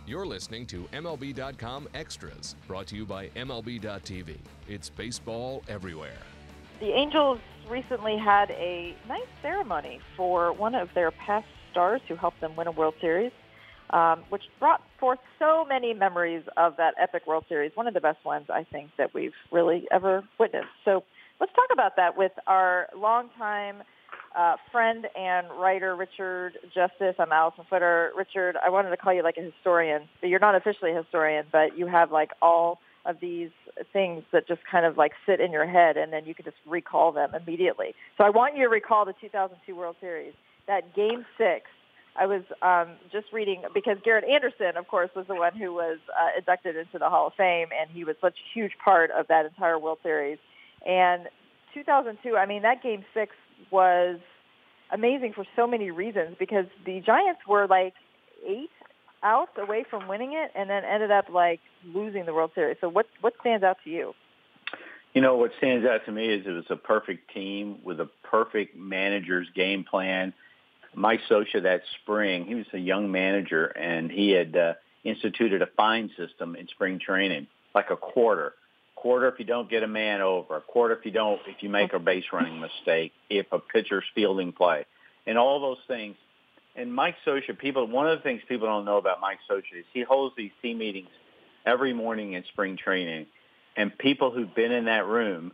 You're listening to MLB.com Extras, brought to you by MLB.tv. It's baseball everywhere. The Angels recently had a nice ceremony for one of their past stars who helped them win a World Series, which brought forth so many memories of that epic World Series, one of the best ones, I think, that we've really ever witnessed. So let's talk about that with our longtime friend and writer, Richard Justice. I'm Allison Footer. Richard, I wanted to call you like a historian, but you're not officially a historian, but you have like all of these things that just kind of like sit in your head, and then you can just recall them immediately. So I want you to recall the 2002 World Series, that Game 6. I was just reading, because Garrett Anderson, of course, was the one who was inducted into the Hall of Fame, and he was such a huge part of that entire World Series. And 2002, I mean, that Game 6 was amazing for so many reasons, because the Giants were like 8 outs away from winning it and then ended up like losing the World Series. So what stands out to you? You know, what stands out to me is it was a perfect team with a perfect manager's game plan. Mike Scioscia that spring, he was a young manager, and he had instituted a fine system in spring training, like a quarter if you don't get a man over, a quarter if you make a base running mistake, if a pitcher's fielding play, and all those things. And Mike Scioscia, one of the things people don't know about Mike Scioscia is he holds these team meetings every morning in spring training, and people who've been in that room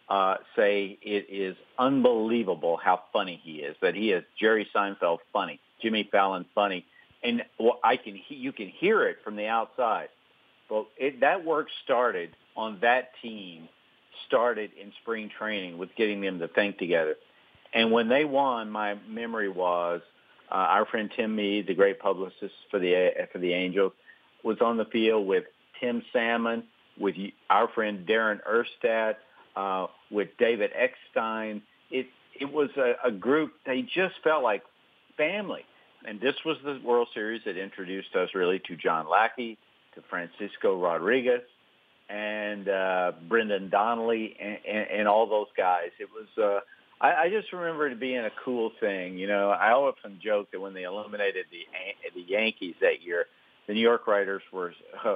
say it is unbelievable how funny he is, that he is Jerry Seinfeld funny, Jimmy Fallon funny, and you can hear it from the outside. But that work started on that team, started in spring training with getting them to think together. And when they won, my memory was our friend Tim Meade, the great publicist for the Angels, was on the field with Tim Salmon, with our friend Darren Erstad, with David Eckstein. It was a group, they just felt like family. And this was the World Series that introduced us really to John Lackey, to Francisco Rodriguez, and Brendan Donnelly, and all those guys. It was, I just remember it being a cool thing. You know, I often joke that when they eliminated the Yankees that year, the New York writers were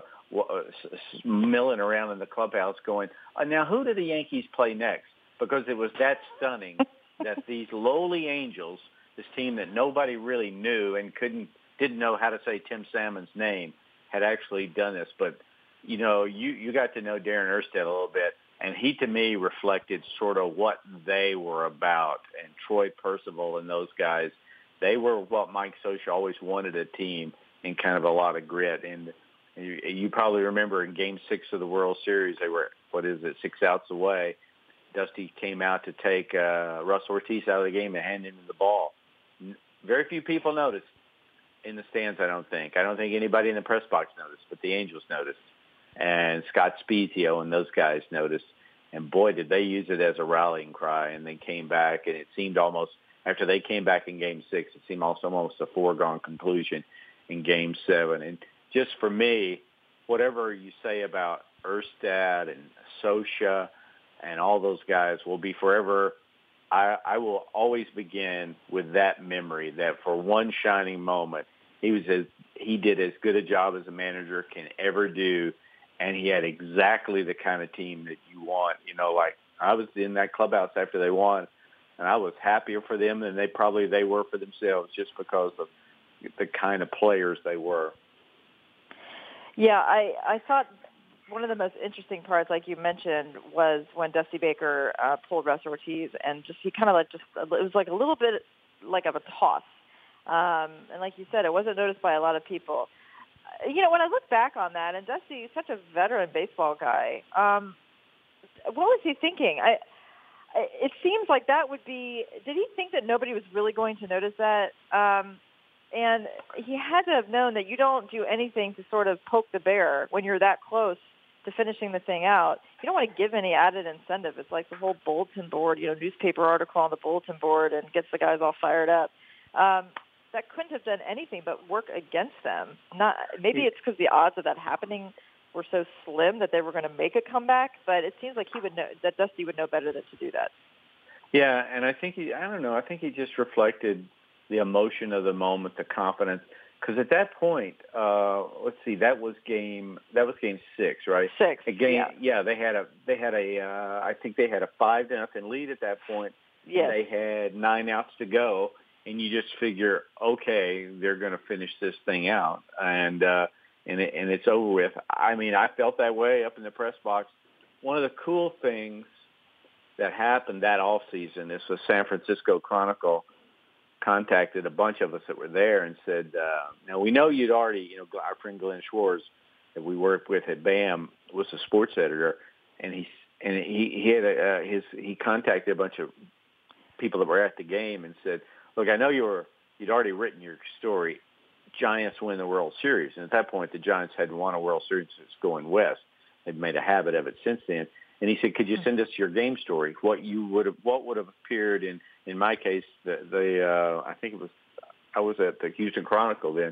milling around in the clubhouse going, now who do the Yankees play next? Because it was that stunning that these lowly Angels, this team that nobody really knew and didn't know how to say Tim Salmon's name, had actually done this. But, you know, you got to know Darren Erstad a little bit, and he, to me, reflected sort of what they were about. And Troy Percival and those guys, they were what Mike Scioscia always wanted a team, and kind of a lot of grit. And you probably remember in Game 6 of the World Series, they were, 6 outs away. Dusty came out to take Russ Ortiz out of the game and hand him the ball. Very few people noticed in the stands, I don't think. I don't think anybody in the press box noticed, but the Angels noticed. And Scott Spezio and those guys noticed. And, boy, did they use it as a rallying cry. And they came back, and it seemed almost, after they came back in Game 6, it seemed almost a foregone conclusion in Game 7. And just for me, whatever you say about Erstad and Scioscia and all those guys will be forever. I will always begin with that memory, that for one shining moment, he did as good a job as a manager can ever do, and he had exactly the kind of team that you want. You know, like I was in that clubhouse after they won, and I was happier for them than they were for themselves, just because of the kind of players they were. Yeah, I thought one of the most interesting parts, like you mentioned, was when Dusty Baker pulled Russ Ortiz, and he kind of it was like a little bit like of a toss. And like you said, it wasn't noticed by a lot of people. You know, when I look back on that, and Dusty is such a veteran baseball guy, what was he thinking? It seems like that would be, did he think that nobody was really going to notice that? And he had to have known that you don't do anything to sort of poke the bear when you're that close to finishing the thing out. You don't want to give any added incentive. It's like the whole bulletin board, newspaper article on the bulletin board, and gets the guys all fired up. That couldn't have done anything but work against them. Maybe it's because the odds of that happening were so slim that they were going to make a comeback, but it seems like he would know, that Dusty would know better than to do that. Yeah, and I think he just reflected the emotion of the moment, the confidence. because at that point, let's see, that was game 6, right? 6. Yeah, they had I think they had a 5-0 lead at that point. Yes. They had 9 outs to go, and you just figure, okay, they're going to finish this thing out, and it's over with. I mean, I felt that way up in the press box. One of the cool things that happened that off season is the San Francisco Chronicle contacted a bunch of us that were there and said, now we know you'd already, our friend Glenn Schwartz that we worked with at BAM was a sports editor, and he contacted a bunch of people that were at the game and said, look, I know you'd already written your story. Giants win the World Series. And at that point, the Giants hadn't won a World Series since going west. They'd made a habit of it since then. And he said, could you send us your game story? What would have appeared in my case, I think it was, I was at the Houston Chronicle then.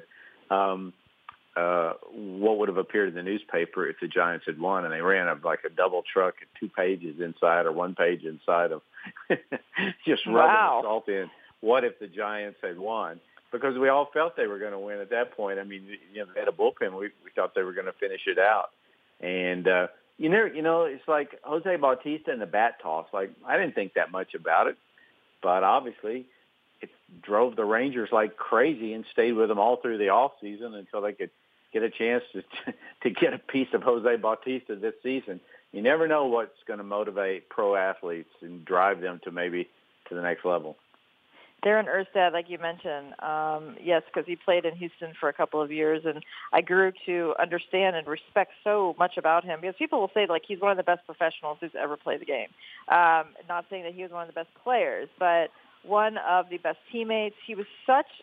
What would have appeared in the newspaper if the Giants had won? And they ran a double truck at 2 pages inside or 1 page inside of just rubbing salt in. What if the Giants had won? Because we all felt they were going to win at that point. I mean, they had a bullpen. We thought they were going to finish it out. And, it's like Jose Bautista and the bat toss. Like, I didn't think that much about it, but obviously it drove the Rangers like crazy and stayed with them all through the off season until they could get a chance to get a piece of Jose Bautista this season. You never know what's going to motivate pro athletes and drive them to maybe to the next level. Darren Erstad, like you mentioned, yes, because he played in Houston for a couple of years, and I grew to understand and respect so much about him because people will say, like, he's one of the best professionals who's ever played the game. Not saying that he was one of the best players, but one of the best teammates. He was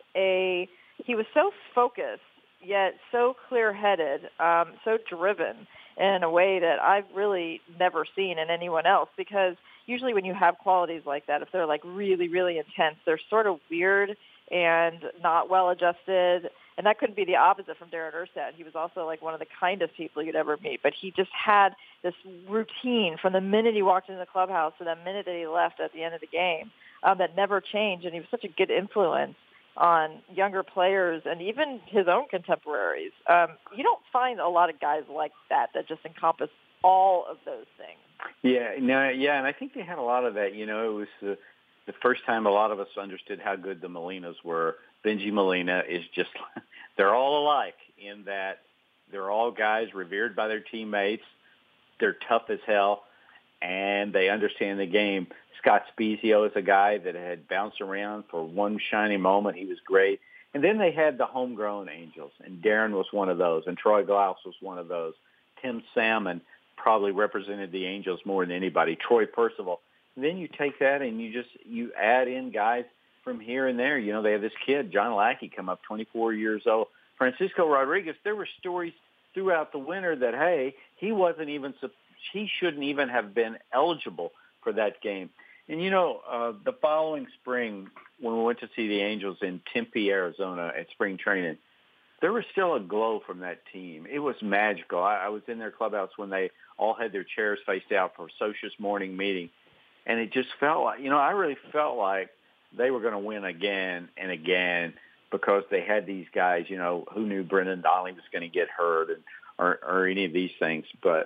so focused, yet so clear-headed, so driven in a way that I've really never seen in anyone else, because usually when you have qualities like that, if they're like really, really intense, they're sort of weird and not well-adjusted. And that couldn't be the opposite from Darren Erstad. He was also like one of the kindest people you'd ever meet. But he just had this routine from the minute he walked into the clubhouse to the minute that he left at the end of the game that never changed. And he was such a good influence on younger players and even his own contemporaries. You don't find a lot of guys like that just encompass all of those things. And I think they had a lot of that. It was the first time a lot of us understood how good the Molinas were. Bengie Molina is just, they're all alike in that they're all guys revered by their teammates. They're tough as hell, and they understand the game. Scott Spezio is a guy that had bounced around for one shining moment. He was great. And then they had the homegrown Angels, and Darren was one of those, and Troy Glaus was one of those. Tim Salmon probably represented the Angels more than anybody. Troy Percival. And then you take that and you add in guys from here and there. They have this kid, John Lackey, come up, 24 years old. Francisco Rodriguez, there were stories throughout the winter that, hey, he shouldn't even have been eligible for that game. And, the following spring, when we went to see the Angels in Tempe, Arizona at spring training, there was still a glow from that team. It was magical. I was in their clubhouse when they all had their chairs faced out for Socia's morning meeting. And it just felt like, I really felt like they were going to win again and again because they had these guys, who knew Brendan Donnelly was going to get hurt or any of these things. But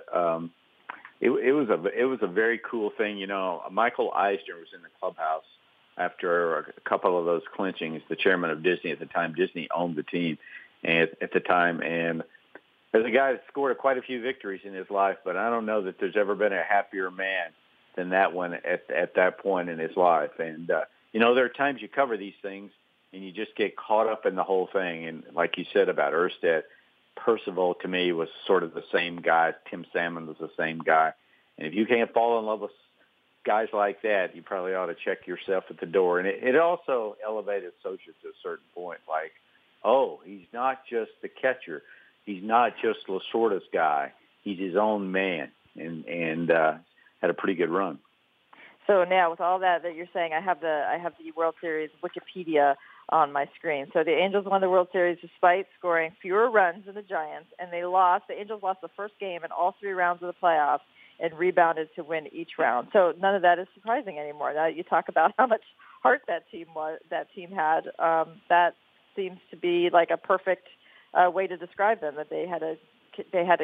it was a very cool thing. Michael Eisner was in the clubhouse after a couple of those clinchings, the chairman of Disney at the time. Disney owned the team at the time. And there's a guy that scored quite a few victories in his life, but I don't know that there's ever been a happier man than that one at that point in his life. And, there are times you cover these things and you just get caught up in the whole thing. And like you said about Erstad, Percival to me was sort of the same guy. Tim Salmon was the same guy. And if you can't fall in love with guys like that, you probably ought to check yourself at the door. And it also elevated Socha to a certain point. Like, oh, he's not just the catcher. He's not just Lasorda's guy. He's his own man, and had a pretty good run. So now, with all that you're saying, I have the World Series Wikipedia on my screen. So the Angels won the World Series despite scoring fewer runs than the Giants, and they lost. The Angels lost the first game in all 3 rounds of the playoffs and rebounded to win each round. So none of that is surprising anymore. Now you talk about how much heart that team had. That seems to be like a perfect way to describe them, that they had to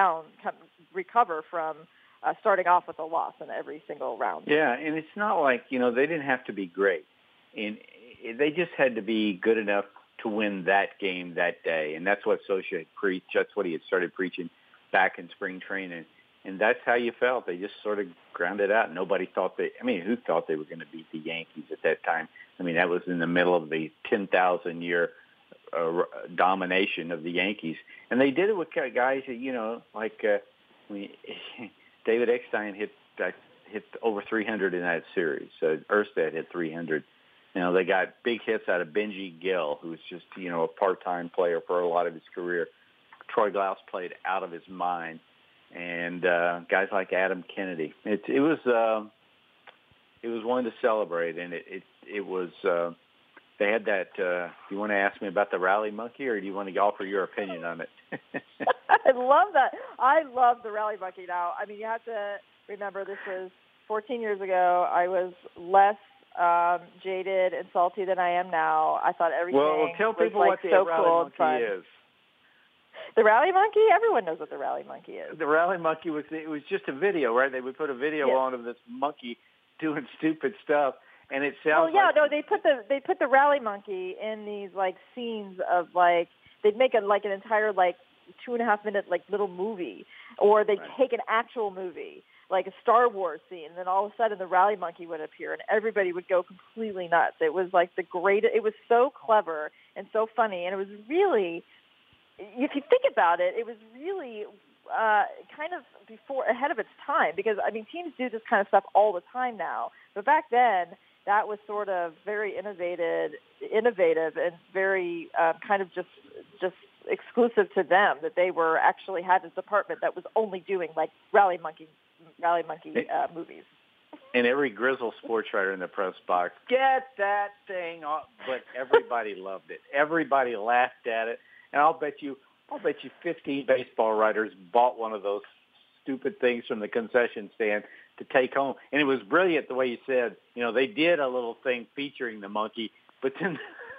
recover from starting off with a loss in every single round. Yeah, and it's not like, they didn't have to be great. And they just had to be good enough to win that game that day. And that's what Socha preached. That's what he had started preaching back in spring training. And that's how you felt. They just sort of grounded out. Nobody thought who thought they were going to beat the Yankees at that time? That was in the middle of the 10,000-year domination of the Yankees. And they did it with guys that, David Eckstein hit over 300 in that series. Erstad hit 300. They got big hits out of Benji Gill, who was just, a part-time player for a lot of his career. Troy Glaus played out of his mind. And guys like Adam Kennedy. It was one to celebrate, and it was. They had that. Do you want to ask me about the rally monkey, or do you want to offer your opinion on it? I love that. I love the rally monkey now. You have to remember this was 14 years ago. I was less jaded and salty than I am now. I thought everything tell people was what the so rally cool monkey is. The rally monkey? Everyone knows what the rally monkey is. The rally monkey was just a video, right? They would put a video on of this monkey doing stupid stuff, and it sounds they put the rally monkey in these scenes of they'd make an entire 2.5 minute little movie, or they'd take an actual movie like a Star Wars scene, and then all of a sudden the rally monkey would appear and everybody would go completely nuts. It was it was so clever and so funny, and it was really, if you think about it, it was really kind of ahead of its time, because teams do this kind of stuff all the time now, but back then that was sort of very innovative and very kind of just exclusive to them, that they were actually had this department that was only doing rally monkey movies. And every grizzled sports writer in the press box, get that thing off. But everybody loved it. Everybody laughed at it. And I'll bet you 15 baseball writers bought one of those stupid things from the concession stand to take home. And it was brilliant the way you said, they did a little thing featuring the monkey, but then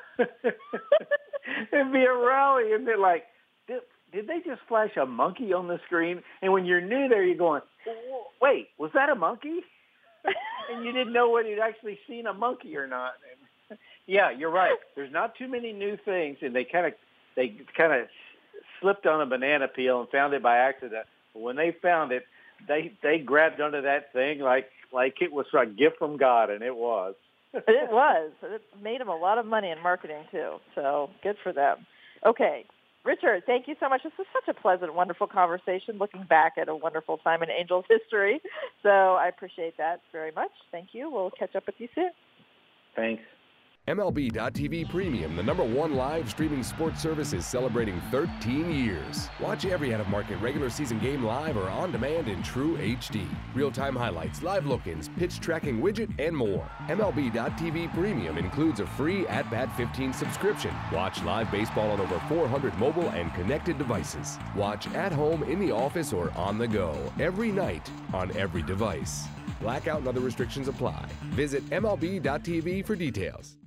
it'd be a rally, and they're like, did they just flash a monkey on the screen? And when you're new there, you're going, wait, was that a monkey? And you didn't know whether you'd actually seen a monkey or not. And, yeah, you're right. There's not too many new things, and they kind of slipped on a banana peel and found it by accident. But when they found it, they grabbed onto that thing like it was a gift from God, and it was. It was. It made them a lot of money in marketing, too. So good for them. Okay. Richard, thank you so much. This was such a pleasant, wonderful conversation, looking back at a wonderful time in Angels history. So I appreciate that very much. Thank you. We'll catch up with you soon. Thanks. MLB.tv Premium, the #1 live streaming sports service, is celebrating 13 years. Watch every out-of-market regular season game live or on demand in true HD. Real-time highlights, live look-ins, pitch tracking widget, and more. MLB.tv Premium includes a free At-Bat 15 subscription. Watch live baseball on over 400 mobile and connected devices. Watch at home, in the office, or on the go, every night, on every device. Blackout and other restrictions apply. Visit MLB.tv for details.